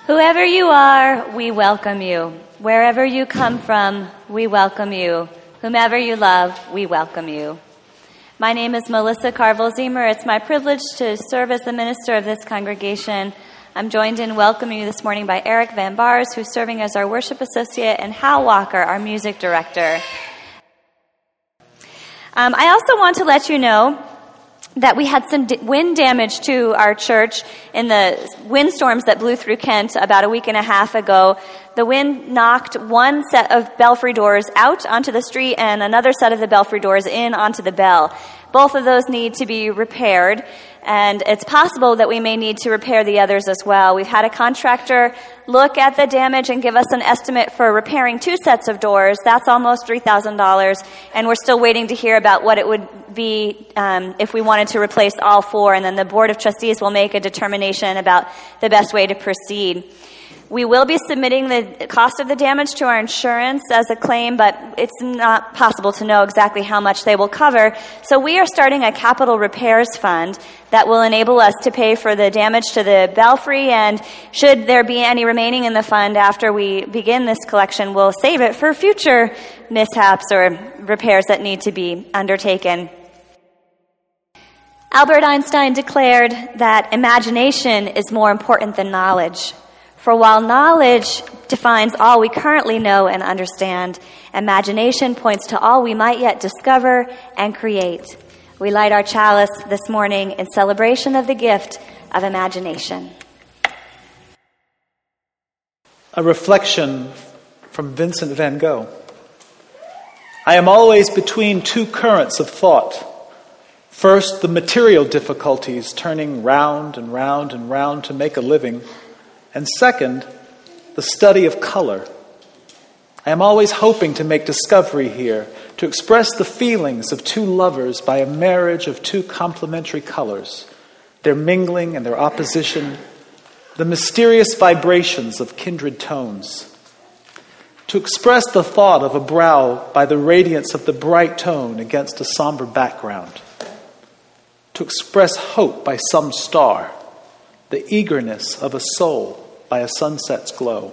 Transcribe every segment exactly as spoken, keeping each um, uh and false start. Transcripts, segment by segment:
Whoever you are, we welcome you. Wherever you come from, we welcome you. Whomever you love, we welcome you. My name is Melissa Carville-Ziemer. It's my privilege to serve as the minister of this congregation. I'm joined in welcoming you this morning by Eric Van Bars, who's serving as our worship associate, and Hal Walker, our music director. Um, I also want to let you know that we had some d- wind damage to our church in the windstorms that blew through Kent about a week and a half ago. The wind knocked one set of belfry doors out onto the street and another set of the belfry doors in onto the bell. Both of those need to be repaired, and it's possible that we may need to repair the others as well. We've had a contractor look at the damage and give us an estimate for repairing two sets of doors. That's almost three thousand dollars, and we're still waiting to hear about what it would be um, if we wanted to replace all four, and then the Board of Trustees will make a determination about the best way to proceed. We will be submitting the cost of the damage to our insurance as a claim, but it's not possible to know exactly how much they will cover. So we are starting a capital repairs fund that will enable us to pay for the damage to the belfry, and should there be any remaining in the fund after we begin this collection, we'll save it for future mishaps or repairs that need to be undertaken. Albert Einstein declared that imagination is more important than knowledge. For while knowledge defines all we currently know and understand, imagination points to all we might yet discover and create. We light our chalice this morning in celebration of the gift of imagination. A reflection from Vincent van Gogh. I am always between two currents of thought. First, the material difficulties, turning round and round and round to make a living. And second, the study of color. I am always hoping to make discovery here, to express the feelings of two lovers by a marriage of two complementary colors, their mingling and their opposition, the mysterious vibrations of kindred tones. To express the thought of a brow by the radiance of the bright tone against a somber background. To express hope by some star, the eagerness of a soul by a sunset's glow.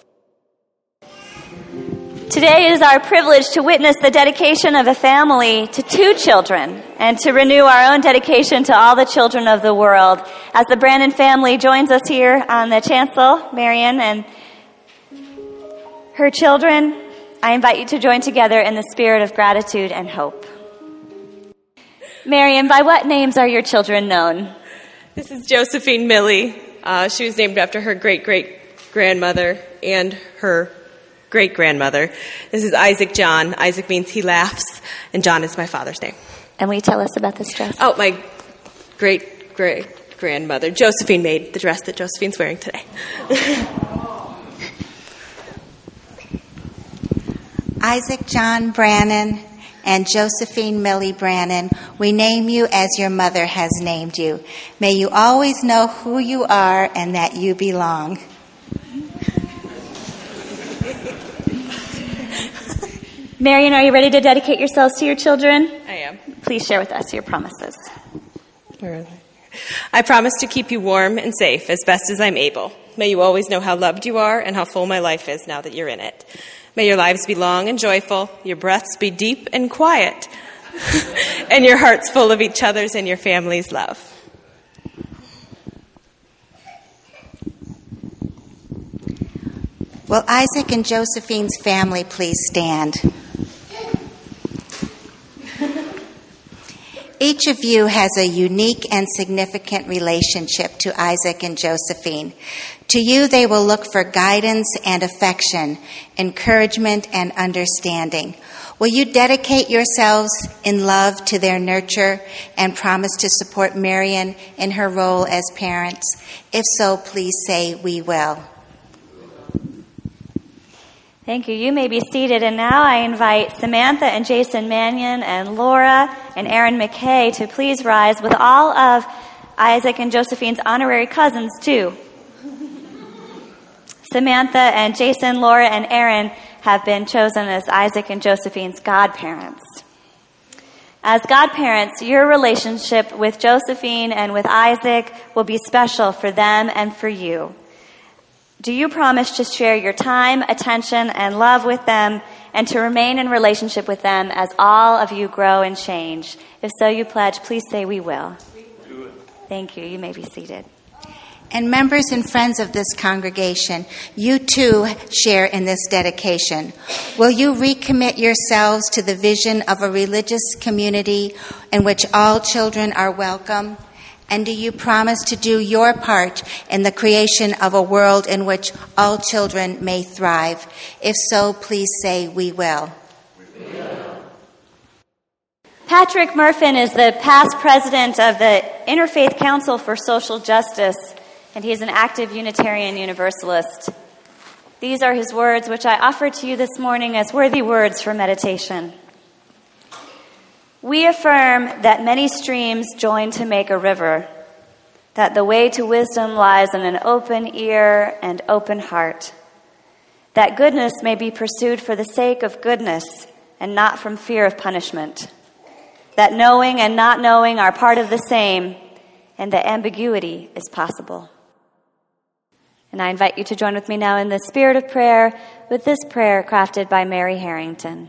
Today is our privilege to witness the dedication of a family to two children and to renew our own dedication to all the children of the world. As the Brandon family joins us here on the chancel, Marion and her children, I invite you to join together in the spirit of gratitude and hope. Marion, by what names are your children known? This is Josephine Millie. Uh, she was named after her great-great-grandmother and her great-grandmother. This is Isaac John. Isaac means he laughs, and John is my father's name. And will you tell us about this dress? Oh, my great-great-grandmother, Josephine, made the dress that Josephine's wearing today. Isaac John Brannon and Josephine Millie Brannon, we name you as your mother has named you. May you always know who you are and that you belong. Marion, are you ready to dedicate yourselves to your children? I am. Please share with us your promises. I promise to keep you warm and safe as best as I'm able. May you always know how loved you are and how full my life is now that you're in it. May your lives be long and joyful, your breaths be deep and quiet, and your hearts full of each other's and your family's love. Will Isaac and Josephine's family please stand? Each of you has a unique and significant relationship to Isaac and Josephine. To you, they will look for guidance and affection, encouragement and understanding. Will you dedicate yourselves in love to their nurture and promise to support Marion in her role as parents? If so, please say, "We will." Thank you. You may be seated. And now I invite Samantha and Jason Mannion and Laura and Aaron McKay to please rise with all of Isaac and Josephine's honorary cousins, too. Samantha and Jason, Laura, and Aaron have been chosen as Isaac and Josephine's godparents. As godparents, your relationship with Josephine and with Isaac will be special for them and for you. Do you promise to share your time, attention, and love with them and to remain in relationship with them as all of you grow and change? If so, you pledge, please say we will. Do it. Thank you. You may be seated. And members and friends of this congregation, you too share in this dedication. Will you recommit yourselves to the vision of a religious community in which all children are welcome? And do you promise to do your part in the creation of a world in which all children may thrive? If so, please say we will. We will. Patrick Murfin is the past president of the Interfaith Council for Social Justice, and he is an active Unitarian Universalist. These are his words, which I offer to you this morning as worthy words for meditation. We affirm that many streams join to make a river, that the way to wisdom lies in an open ear and open heart, that goodness may be pursued for the sake of goodness and not from fear of punishment, that knowing and not knowing are part of the same, and that ambiguity is possible. And I invite you to join with me now in the spirit of prayer with this prayer crafted by Mary Harrington.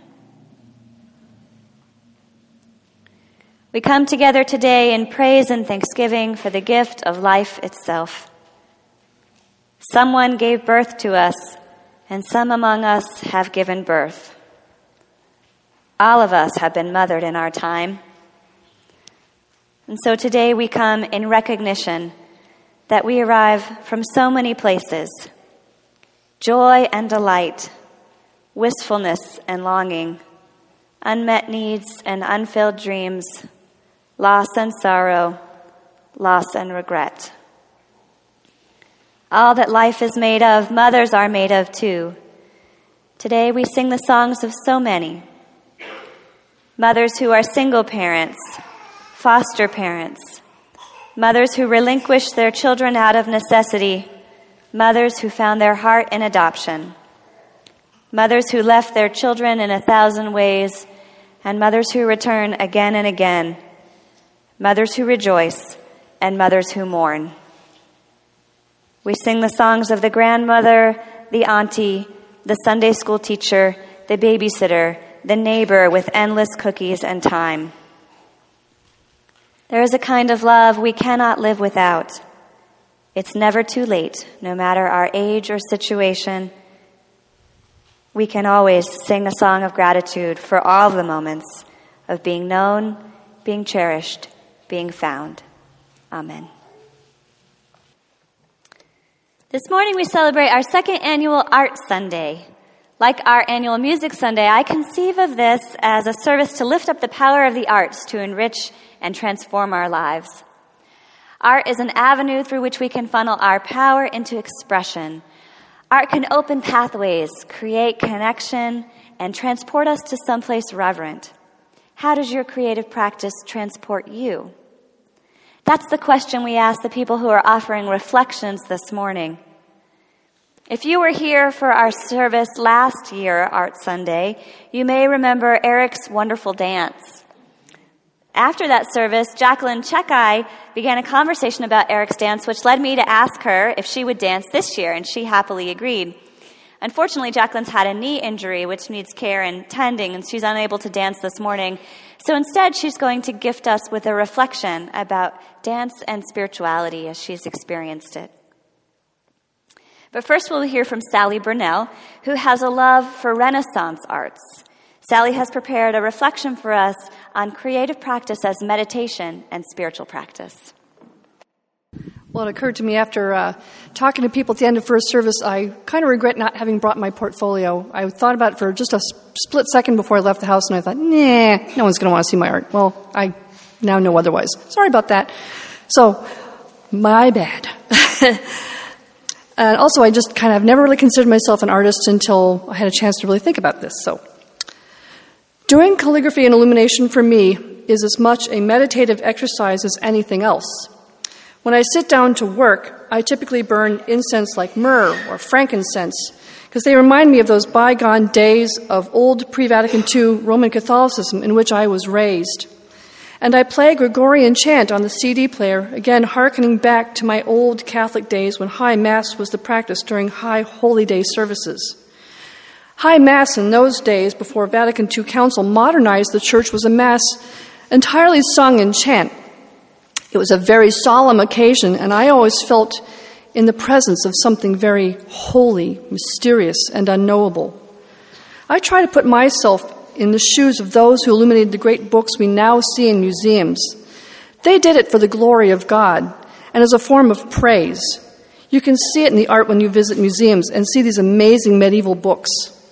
We come together today in praise and thanksgiving for the gift of life itself. Someone gave birth to us, and some among us have given birth. All of us have been mothered in our time. And so today we come in recognition that we arrive from so many places: joy and delight, wistfulness and longing, unmet needs and unfilled dreams, loss and sorrow, loss and regret. All that life is made of, mothers are made of too. Today we sing the songs of so many. Mothers who are single parents, foster parents, mothers who relinquished their children out of necessity, mothers who found their heart in adoption, mothers who left their children in a thousand ways, and mothers who return again and again, mothers who rejoice, and mothers who mourn. We sing the songs of the grandmother, the auntie, the Sunday school teacher, the babysitter, the neighbor with endless cookies and time. There is a kind of love we cannot live without. It's never too late, no matter our age or situation. We can always sing a song of gratitude for all the moments of being known, being cherished, being found. Amen. This morning we celebrate our second annual Art Sunday. Like our annual Music Sunday, I conceive of this as a service to lift up the power of the arts to enrich and transform our lives. Art is an avenue through which we can funnel our power into expression. Art can open pathways, create connection, and transport us to someplace reverent. How does your creative practice transport you? That's the question we ask the people who are offering reflections this morning. If you were here for our service last year, Art Sunday, you may remember Eric's wonderful dance. After that service, Jacqueline Chekai began a conversation about Eric's dance, which led me to ask her if she would dance this year, and she happily agreed. Unfortunately, Jacqueline's had a knee injury, which needs care and tending, and she's unable to dance this morning. So instead, she's going to gift us with a reflection about dance and spirituality as she's experienced it. But first we'll hear from Sally Burnell, who has a love for Renaissance arts. Sally has prepared a reflection for us on creative practice as meditation and spiritual practice. Well, it occurred to me after uh, talking to people at the end of first service, I kind of regret not having brought my portfolio. I thought about it for just a split second before I left the house, and I thought, nah, no one's going to want to see my art. Well, I now know otherwise. Sorry about that. So, my bad. And also, I just kind of never really considered myself an artist until I had a chance to really think about this. So, doing calligraphy and illumination for me is as much a meditative exercise as anything else. When I sit down to work, I typically burn incense like myrrh or frankincense because they remind me of those bygone days of old pre-Vatican two Roman Catholicism in which I was raised. And I play Gregorian chant on the C D player, again hearkening back to my old Catholic days when High Mass was the practice during High Holy Day services. High Mass in those days, before Vatican Two Council modernized the church, was a Mass entirely sung in chant. It was a very solemn occasion, and I always felt in the presence of something very holy, mysterious, and unknowable. I try to put myself in the shoes of those who illuminated the great books we now see in museums. They did it for the glory of God and as a form of praise. You can see it in the art when you visit museums and see these amazing medieval books.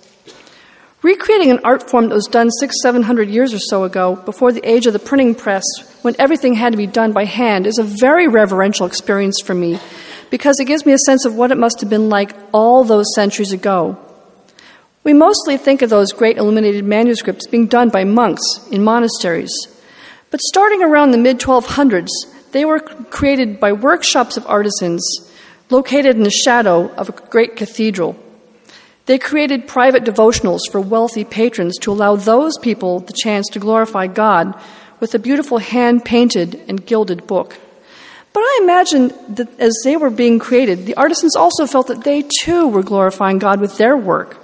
Recreating an art form that was done six, seven hundred years or so ago, before the age of the printing press, when everything had to be done by hand, is a very reverential experience for me, because it gives me a sense of what it must have been like all those centuries ago. We mostly think of those great illuminated manuscripts being done by monks in monasteries. But starting around the mid twelve hundreds, they were created by workshops of artisans located in the shadow of a great cathedral. They created private devotionals for wealthy patrons to allow those people the chance to glorify God with a beautiful hand-painted and gilded book. But I imagine that as they were being created, the artisans also felt that they too were glorifying God with their work.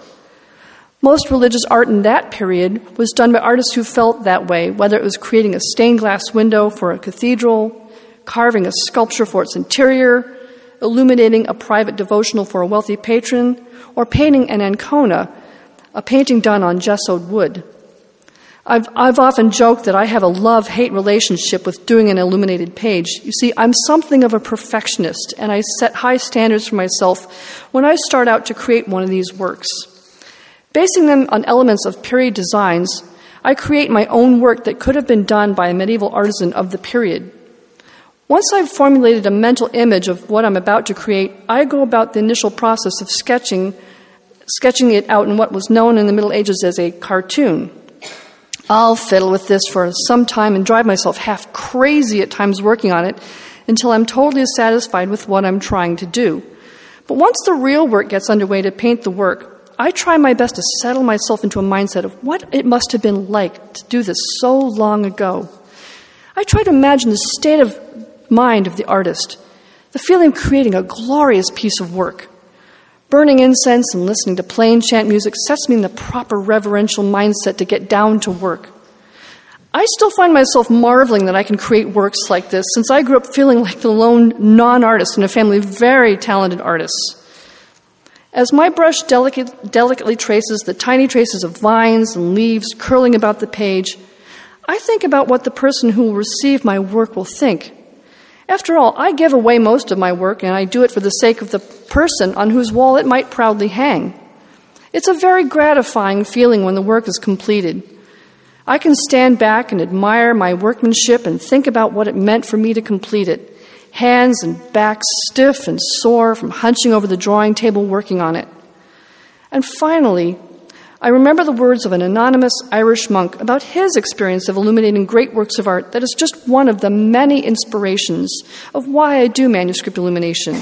Most religious art in that period was done by artists who felt that way, whether it was creating a stained glass window for a cathedral, carving a sculpture for its interior, illuminating a private devotional for a wealthy patron, or painting an ancona, a painting done on gessoed wood. I've, I've often joked that I have a love-hate relationship with doing an illuminated page. You see, I'm something of a perfectionist, and I set high standards for myself when I start out to create one of these works. Basing them on elements of period designs, I create my own work that could have been done by a medieval artisan of the period. Once I've formulated a mental image of what I'm about to create, I go about the initial process of sketching, sketching it out in what was known in the Middle Ages as a cartoon. I'll fiddle with this for some time and drive myself half crazy at times working on it until I'm totally satisfied with what I'm trying to do. But once the real work gets underway to paint the work, I try my best to settle myself into a mindset of what it must have been like to do this so long ago. I try to imagine the state of mind of the artist, the feeling of creating a glorious piece of work. Burning incense and listening to plain chant music sets me in the proper reverential mindset to get down to work. I still find myself marveling that I can create works like this, since I grew up feeling like the lone non-artist in a family of very talented artists. As my brush delicate, delicately traces the tiny traces of vines and leaves curling about the page, I think about what the person who will receive my work will think. After all, I give away most of my work, and I do it for the sake of the person on whose wall it might proudly hang. It's a very gratifying feeling when the work is completed. I can stand back and admire my workmanship and think about what it meant for me to complete it. Hands and back stiff and sore from hunching over the drawing table working on it. And finally, I remember the words of an anonymous Irish monk about his experience of illuminating great works of art that is just one of the many inspirations of why I do manuscript illumination.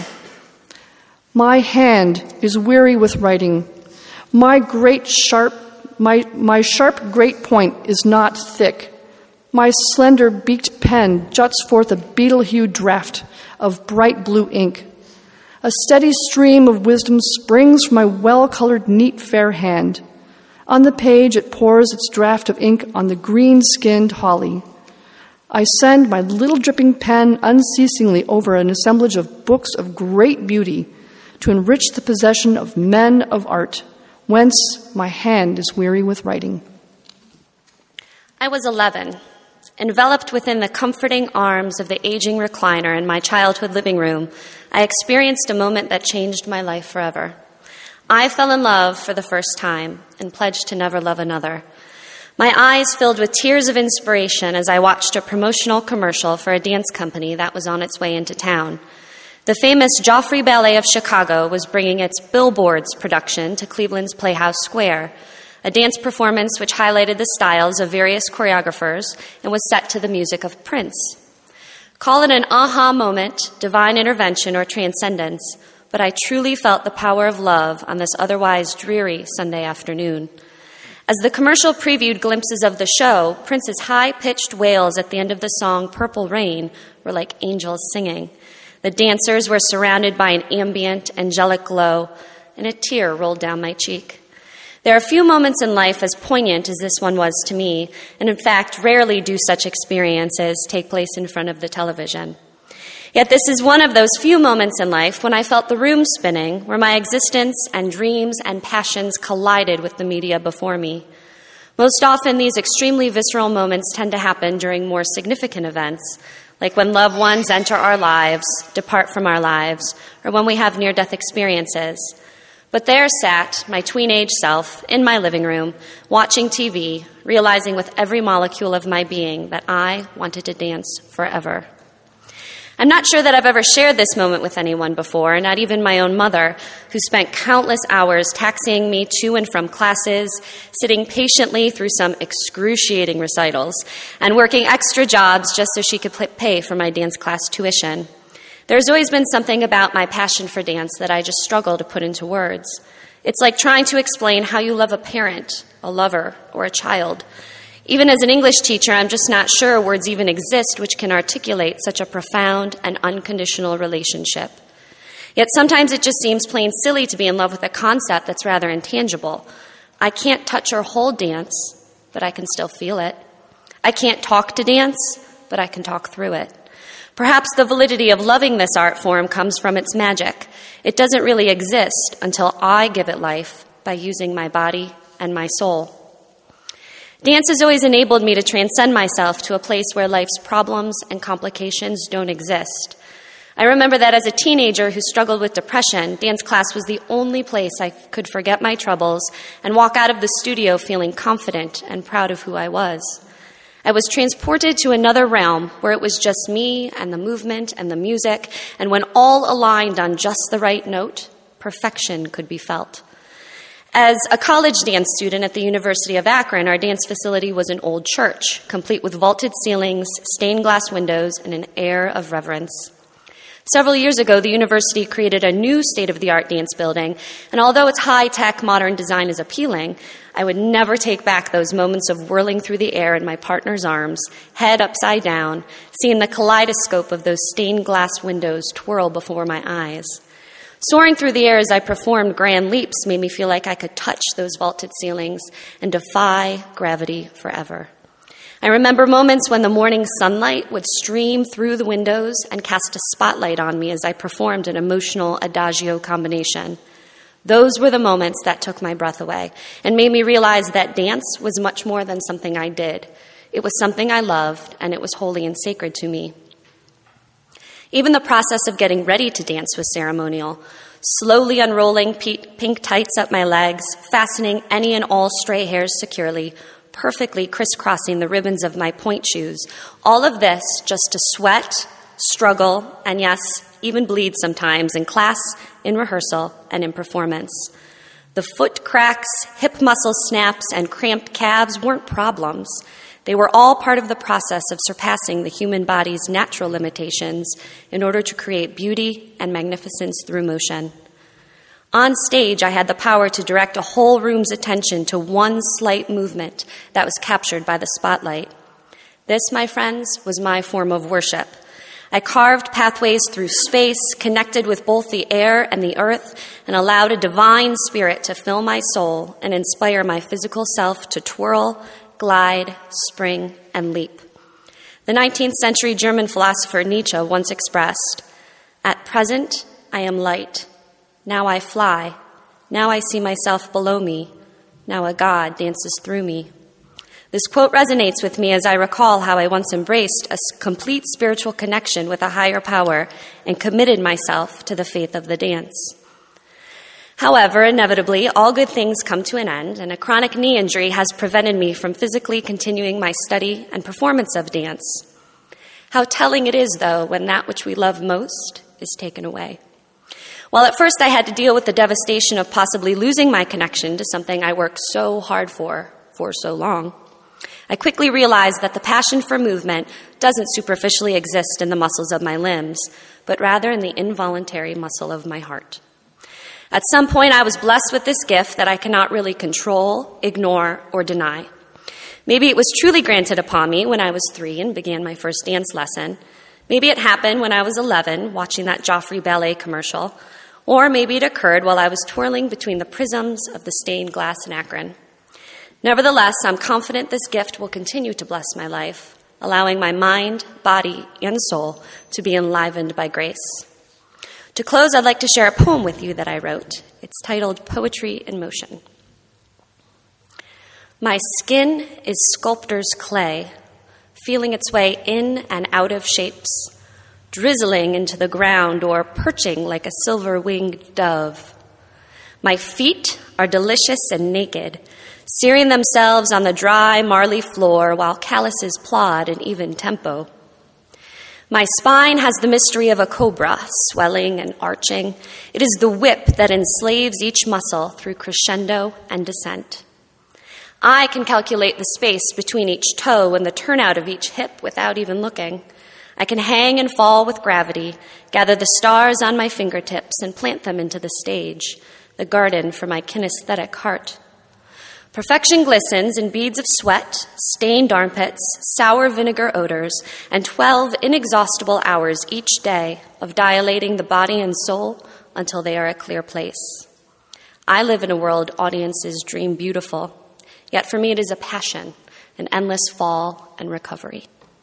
My hand is weary with writing. My great sharp, my, my sharp great point is not thick. My slender beaked pen juts forth a beetle-hued draught of bright blue ink. A steady stream of wisdom springs from my well-colored, neat, fair hand. On the page, it pours its draught of ink on the green-skinned holly. I send my little dripping pen unceasingly over an assemblage of books of great beauty to enrich the possession of men of art, whence my hand is weary with writing. I was eleven, enveloped within the comforting arms of the aging recliner in my childhood living room. I experienced a moment that changed my life forever. I fell in love for the first time and pledged to never love another. My eyes filled with tears of inspiration as I watched a promotional commercial for a dance company that was on its way into town. The famous Joffrey Ballet of Chicago was bringing its Billboards production to Cleveland's Playhouse Square, a dance performance which highlighted the styles of various choreographers and was set to the music of Prince. Call it an aha moment, divine intervention, or transcendence, but I truly felt the power of love on this otherwise dreary Sunday afternoon. As the commercial previewed glimpses of the show, Prince's high-pitched wails at the end of the song Purple Rain were like angels singing. The dancers were surrounded by an ambient, angelic glow, and a tear rolled down my cheek. There are few moments in life as poignant as this one was to me, and in fact, rarely do such experiences take place in front of the television. Yet this is one of those few moments in life when I felt the room spinning, where my existence and dreams and passions collided with the media before me. Most often, these extremely visceral moments tend to happen during more significant events, like when loved ones enter our lives, depart from our lives, or when we have near-death experiences. But there sat my tween-age self in my living room, watching T V, realizing with every molecule of my being that I wanted to dance forever. I'm not sure that I've ever shared this moment with anyone before, not even my own mother, who spent countless hours taxiing me to and from classes, sitting patiently through some excruciating recitals, and working extra jobs just so she could pay for my dance class tuition. There's always been something about my passion for dance that I just struggle to put into words. It's like trying to explain how you love a parent, a lover, or a child. Even as an English teacher, I'm just not sure words even exist which can articulate such a profound and unconditional relationship. Yet sometimes it just seems plain silly to be in love with a concept that's rather intangible. I can't touch or hold dance, but I can still feel it. I can't talk to dance, but I can talk through it. Perhaps the validity of loving this art form comes from its magic. It doesn't really exist until I give it life by using my body and my soul. Dance has always enabled me to transcend myself to a place where life's problems and complications don't exist. I remember that as a teenager who struggled with depression, dance class was the only place I could forget my troubles and walk out of the studio feeling confident and proud of who I was. I was transported to another realm where it was just me and the movement and the music, and when all aligned on just the right note, perfection could be felt. As a college dance student at the University of Akron, our dance facility was an old church, complete with vaulted ceilings, stained glass windows, and an air of reverence. Several years ago, the university created a new state-of-the-art dance building, and although its high-tech, modern design is appealing, I would never take back those moments of whirling through the air in my partner's arms, head upside down, seeing the kaleidoscope of those stained glass windows twirl before my eyes. Soaring through the air as I performed grand leaps made me feel like I could touch those vaulted ceilings and defy gravity forever. I remember moments when the morning sunlight would stream through the windows and cast a spotlight on me as I performed an emotional adagio combination. Those were the moments that took my breath away and made me realize that dance was much more than something I did. It was something I loved, and it was holy and sacred to me. Even the process of getting ready to dance was ceremonial. Slowly unrolling pink tights up my legs, fastening any and all stray hairs securely, perfectly crisscrossing the ribbons of my point shoes. All of this just to sweat, struggle, and yes, even bleed sometimes in class, in rehearsal, and in performance. The foot cracks, hip muscle snaps, and cramped calves weren't problems. They were all part of the process of surpassing the human body's natural limitations in order to create beauty and magnificence through motion. On stage, I had the power to direct a whole room's attention to one slight movement that was captured by the spotlight. This, my friends, was my form of worship. I carved pathways through space, connected with both the air and the earth, and allowed a divine spirit to fill my soul and inspire my physical self to twirl, glide, spring, and leap. The nineteenth century German philosopher Nietzsche once expressed, "At present, I am light. Now I fly. Now I see myself below me. Now a god dances through me." This quote resonates with me as I recall how I once embraced a complete spiritual connection with a higher power and committed myself to the faith of the dance. However, inevitably, all good things come to an end, and a chronic knee injury has prevented me from physically continuing my study and performance of dance. How telling it is, though, when that which we love most is taken away. While at first I had to deal with the devastation of possibly losing my connection to something I worked so hard for, for so long, I quickly realized that the passion for movement doesn't superficially exist in the muscles of my limbs, but rather in the involuntary muscle of my heart. At some point, I was blessed with this gift that I cannot really control, ignore, or deny. Maybe it was truly granted upon me when I was three and began my first dance lesson. Maybe it happened when I was eleven, watching that Joffrey Ballet commercial. Or maybe it occurred while I was twirling between the prisms of the stained glass in Akron. Nevertheless, I'm confident this gift will continue to bless my life, allowing my mind, body, and soul to be enlivened by grace. To close, I'd like to share a poem with you that I wrote. It's titled Poetry in Motion. My skin is sculptor's clay, feeling its way in and out of shapes, drizzling into the ground or perching like a silver-winged dove. My feet are delicious and naked, searing themselves on the dry, marly floor while calluses plod in even tempo. My spine has the mystery of a cobra, swelling and arching. It is the whip that enslaves each muscle through crescendo and descent. I can calculate the space between each toe and the turnout of each hip without even looking. I can hang and fall with gravity, gather the stars on my fingertips and plant them into the stage, the garden for my kinesthetic heart. Perfection glistens in beads of sweat, stained armpits, sour vinegar odors, and twelve inexhaustible hours each day of dilating the body and soul until they are a clear place. I live in a world audiences dream beautiful, yet for me it is a passion, an endless fall and recovery.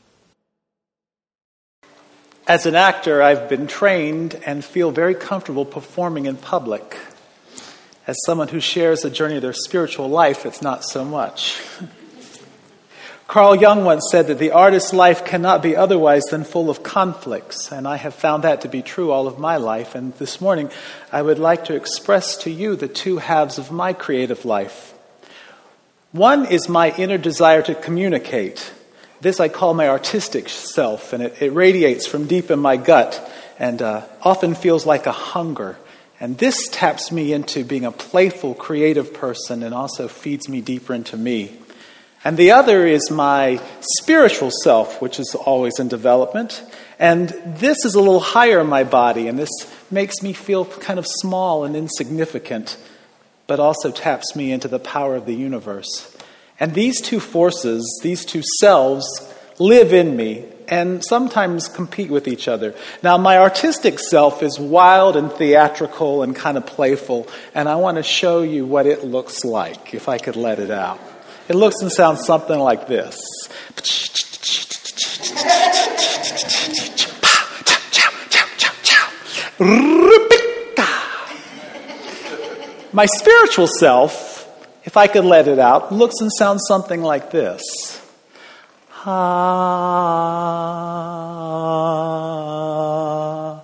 As an actor, I've been trained and feel very comfortable performing in public. As someone who shares a journey of their spiritual life, it's not so much. Carl Jung once said that the artist's life cannot be otherwise than full of conflicts, and I have found that to be true all of my life. And this morning, I would like to express to you the two halves of my creative life. One is my inner desire to communicate. This I call my artistic self, and it, it radiates from deep in my gut and uh, often feels like a hunger. And this taps me into being a playful, creative person and also feeds me deeper into me. And the other is my spiritual self, which is always in development. And this is a little higher in my body, and this makes me feel kind of small and insignificant, but also taps me into the power of the universe. And these two forces, these two selves, live in me and sometimes compete with each other. Now, my artistic self is wild and theatrical and kind of playful, and I want to show you what it looks like, if I could let it out. It looks and sounds something like this. My spiritual self, if I could let it out, looks and sounds something like this. Ah,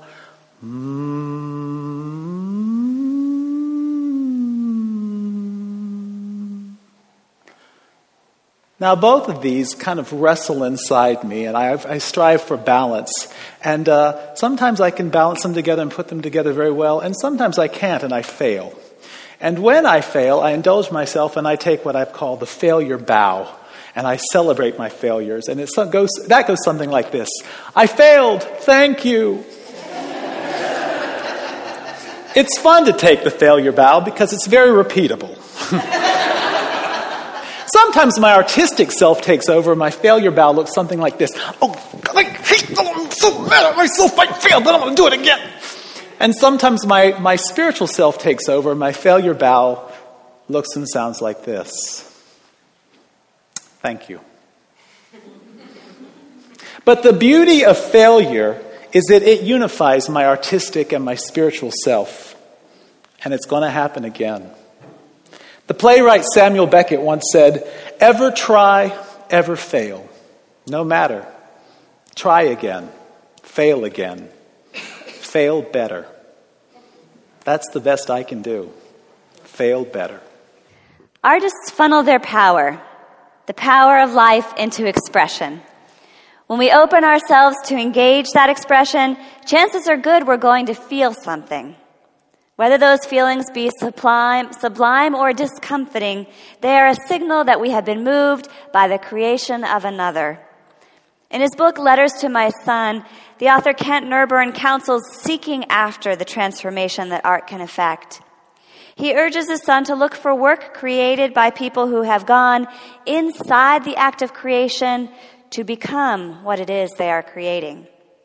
mm. Now, both of these kind of wrestle inside me, and I, I strive for balance. And uh, sometimes I can balance them together and put them together very well, and sometimes I can't, and I fail. And when I fail, I indulge myself, and I take what I've called the failure bow. And I celebrate my failures. And it goes, that goes something like this. I failed. Thank you. It's fun to take the failure bow because it's very repeatable. Sometimes my artistic self takes over. My failure bow looks something like this. Oh, I hate them. I'm so mad at myself. I failed, but I'm going to do it again. And sometimes my, my spiritual self takes over. My failure bow looks and sounds like this. Thank you. But the beauty of failure is that it unifies my artistic and my spiritual self. And it's going to happen again. The playwright Samuel Beckett once said, "Ever try, ever fail. No matter. Try again. Fail again. Fail better." That's the best I can do. Fail better. Artists funnel their power. The power of life into expression. When we open ourselves to engage that expression, chances are good we're going to feel something. Whether those feelings be sublime, sublime or discomforting, they are a signal that we have been moved by the creation of another. In his book, Letters to My Son, the author Kent Nerburn counsels seeking after the transformation that art can effect. He urges his son to look for work created by people who have gone inside the act of creation to become what it is they are creating.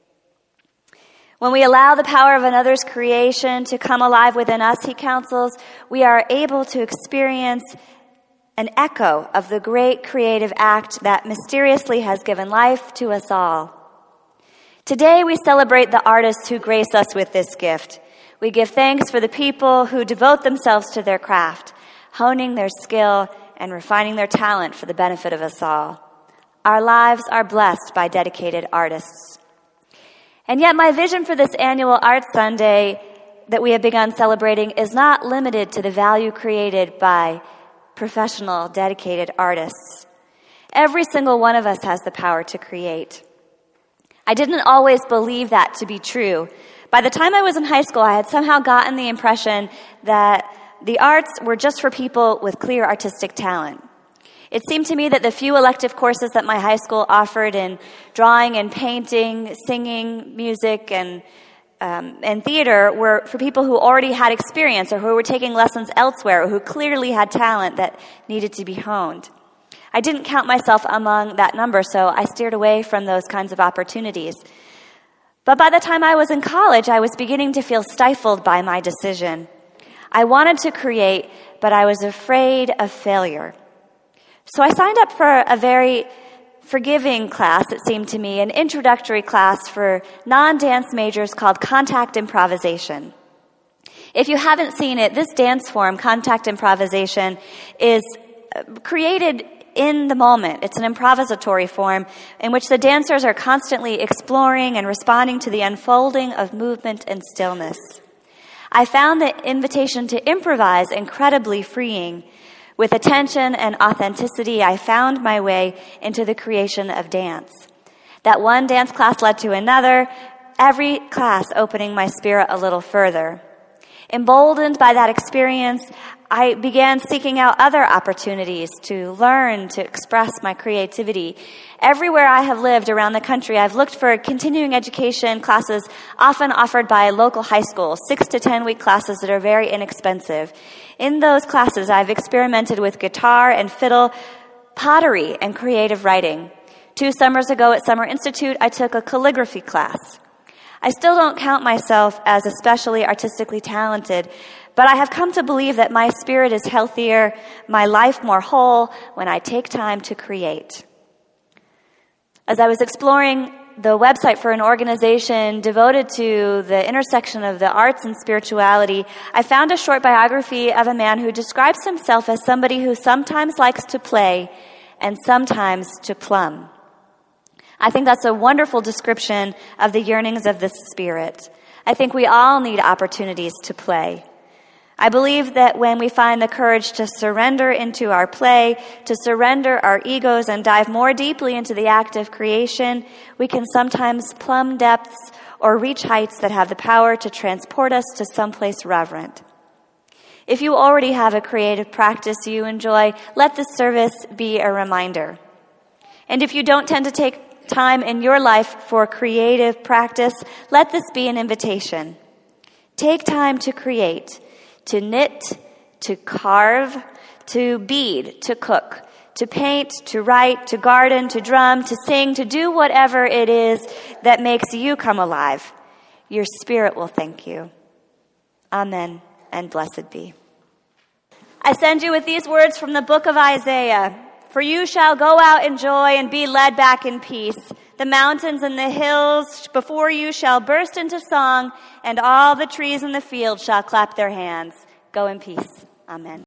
When we allow the power of another's creation to come alive within us, he counsels, we are able to experience an echo of the great creative act that mysteriously has given life to us all. Today we celebrate the artists who grace us with this gift. We give thanks for the people who devote themselves to their craft, honing their skill and refining their talent for the benefit of us all. Our lives are blessed by dedicated artists. And yet my vision for this annual Art Sunday that we have begun celebrating is not limited to the value created by professional, dedicated artists. Every single one of us has the power to create. I didn't always believe that to be true. By the time I was in high school, I had somehow gotten the impression that the arts were just for people with clear artistic talent. It seemed to me that the few elective courses that my high school offered in drawing and painting, singing, music, and um, and theater were for people who already had experience or who were taking lessons elsewhere or who clearly had talent that needed to be honed. I didn't count myself among that number, so I steered away from those kinds of opportunities. But by the time I was in college, I was beginning to feel stifled by my decision. I wanted to create, but I was afraid of failure. So I signed up for a very forgiving class, it seemed to me, an introductory class for non-dance majors called Contact Improvisation. If you haven't seen it, this dance form, Contact Improvisation, is created in the moment. It's an improvisatory form in which the dancers are constantly exploring and responding to the unfolding of movement and stillness. I found the invitation to improvise incredibly freeing. With attention and authenticity, I found my way into the creation of dance. That one dance class led to another, every class opening my spirit a little further. Emboldened by that experience, I began seeking out other opportunities to learn, to express my creativity. Everywhere I have lived around the country, I've looked for continuing education classes often offered by local high schools, six to ten week classes that are very inexpensive. In those classes, I've experimented with guitar and fiddle, pottery, and creative writing. Two summers ago at Summer Institute, I took a calligraphy class. I still don't count myself as especially artistically talented, but I have come to believe that my spirit is healthier, my life more whole, when I take time to create. As I was exploring the website for an organization devoted to the intersection of the arts and spirituality, I found a short biography of a man who describes himself as somebody who sometimes likes to play and sometimes to plumb. I think that's a wonderful description of the yearnings of the Spirit. I think we all need opportunities to play. I believe that when we find the courage to surrender into our play, to surrender our egos and dive more deeply into the act of creation, we can sometimes plumb depths or reach heights that have the power to transport us to someplace reverent. If you already have a creative practice you enjoy, let this service be a reminder. And if you don't tend to take time in your life for creative practice, let this be an invitation. Take time to create, to knit, to carve, to bead, to cook, to paint, to write, to garden, to drum, to sing, to do whatever it is that makes you come alive. Your spirit will thank you. Amen, and blessed be. I send you with these words from the book of Isaiah. For you shall go out in joy and be led back in peace. The mountains and the hills before you shall burst into song, and all the trees in the field shall clap their hands. Go in peace. Amen.